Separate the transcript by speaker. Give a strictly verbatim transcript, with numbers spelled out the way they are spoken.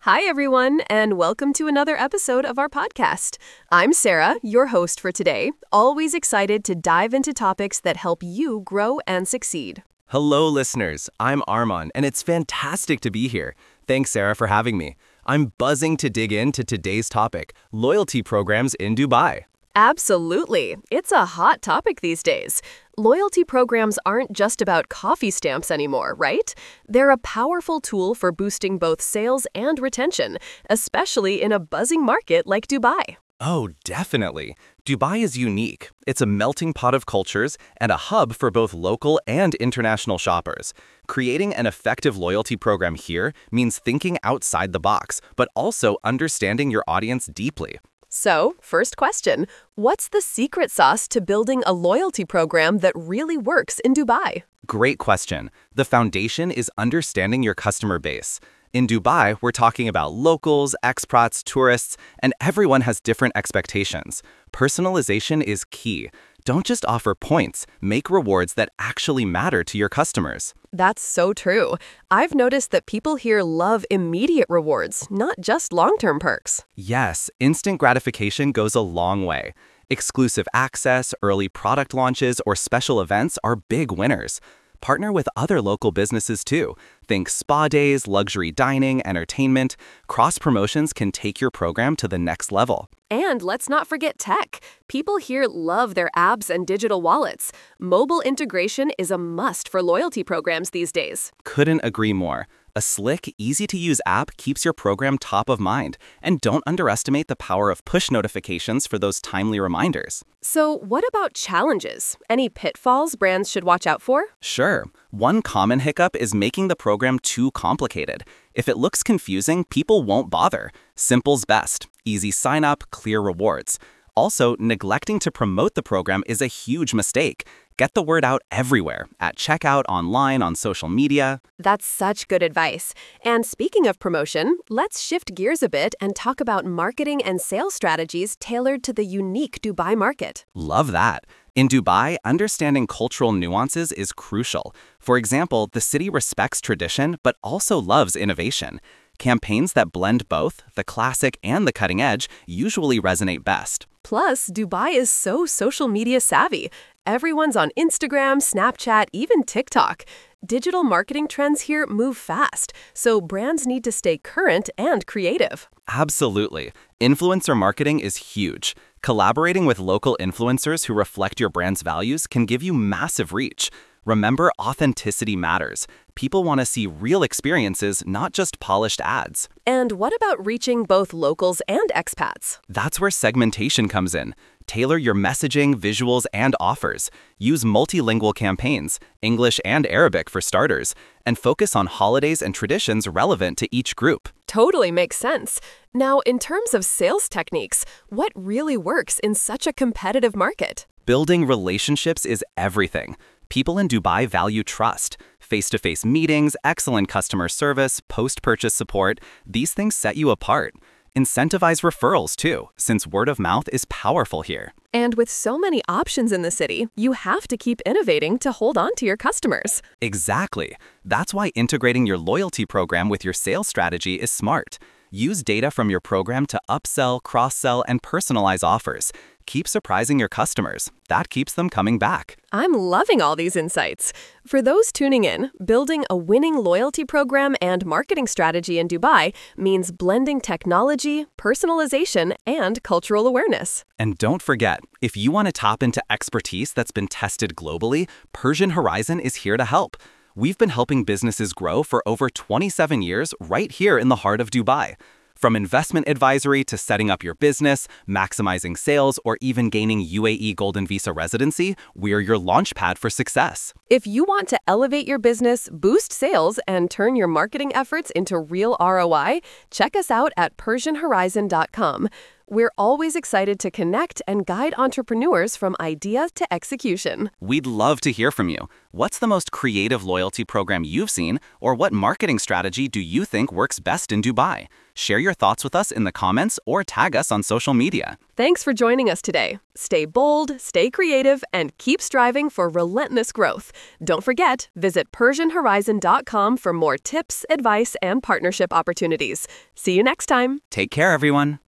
Speaker 1: Hi, everyone, and welcome to another episode of our podcast. I'm Sarah, your host for today, always excited to dive into topics that help you grow and succeed.
Speaker 2: Hello, listeners. I'm Armon, and it's fantastic to be here. Thanks, Sarah, for having me. I'm buzzing to dig into today's topic, loyalty programs in Dubai.
Speaker 1: Absolutely. It's a hot topic these days. Loyalty programs aren't just about coffee stamps anymore, right? They're a powerful tool for boosting both sales and retention, especially in a buzzing market like Dubai.
Speaker 2: Oh, definitely. Dubai is unique. It's a melting pot of cultures and a hub for both local and international shoppers. Creating an effective loyalty program here means thinking outside the box, but also understanding your audience deeply.
Speaker 1: So, first question, what's the secret sauce to building a loyalty program that really works in Dubai?
Speaker 2: Great question. The foundation is understanding your customer base. In Dubai, we're talking about locals, expats, tourists, and everyone has different expectations. Personalization is key. Don't just offer points, make rewards that actually matter to your customers.
Speaker 1: That's so true. I've noticed that people here love immediate rewards, not just long-term perks.
Speaker 2: Yes, instant gratification goes a long way. Exclusive access, early product launches, or special events are big winners. Partner with other local businesses too. Think spa days, luxury dining, entertainment. Cross promotions can take your program to the next level.
Speaker 1: And let's not forget tech. People here love their apps and digital wallets. Mobile integration is a must for loyalty programs these days.
Speaker 2: Couldn't agree more. A slick, easy-to-use app keeps your program top of mind. And don't underestimate the power of push notifications for those timely reminders.
Speaker 1: So what about challenges? Any pitfalls brands should watch out for?
Speaker 2: Sure. One common hiccup is making the program too complicated. If it looks confusing, people won't bother. Simple's best. Easy sign-up, clear rewards. Also, neglecting to promote the program is a huge mistake. Get the word out everywhere, at checkout, online, on social media.
Speaker 1: That's such good advice. And speaking of promotion, let's shift gears a bit and talk about marketing and sales strategies tailored to the unique Dubai market.
Speaker 2: Love that. In Dubai, understanding cultural nuances is crucial. For example, the city respects tradition, but also loves innovation. Campaigns that blend both, the classic and the cutting edge, usually resonate best.
Speaker 1: Plus, Dubai is so social media savvy. Everyone's on Instagram, Snapchat, even TikTok. Digital marketing trends here move fast, so brands need to stay current and creative.
Speaker 2: Absolutely. Influencer marketing is huge. Collaborating with local influencers who reflect your brand's values can give you massive reach. Remember, authenticity matters. People want to see real experiences, not just polished ads.
Speaker 1: And what about reaching both locals and expats?
Speaker 2: That's where segmentation comes in. Tailor your messaging, visuals, and offers. Use multilingual campaigns, English and Arabic for starters, and focus on holidays and traditions relevant to each group.
Speaker 1: Totally makes sense. Now, in terms of sales techniques, what really works in such a competitive market?
Speaker 2: Building relationships is everything. People in Dubai value trust. Face-to-face meetings, excellent customer service, post-purchase support, these things set you apart. Incentivize referrals too, since word of mouth is powerful here.
Speaker 1: And with so many options in the city, you have to keep innovating to hold on to your customers.
Speaker 2: Exactly. That's why integrating your loyalty program with your sales strategy is smart. Use data from your program to upsell, cross-sell, and personalize offers. Keep surprising your customers. That keeps them coming back.
Speaker 1: I'm loving all these insights. For those tuning in, building a winning loyalty program and marketing strategy in Dubai means blending technology, personalization, and cultural awareness.
Speaker 2: And don't forget, if you want to tap into expertise that's been tested globally, Persian Horizon is here to help. We've been helping businesses grow for over twenty-seven years right here in the heart of Dubai. From investment advisory to setting up your business, maximizing sales, or even gaining U A E Golden Visa residency, we're your launchpad for success.
Speaker 1: If you want to elevate your business, boost sales, and turn your marketing efforts into real R O I, check us out at Persian Horizon dot com. we're always excited to connect and guide entrepreneurs from idea to execution.
Speaker 2: We'd love to hear from you. What's the most creative loyalty program you've seen, or what marketing strategy do you think works best in Dubai? Share your thoughts with us in the comments or tag us on social media.
Speaker 1: Thanks for joining us today. Stay bold, stay creative, and keep striving for relentless growth. Don't forget, visit Persian Horizon dot com for more tips, advice, and partnership opportunities. See you next time.
Speaker 2: Take care, everyone.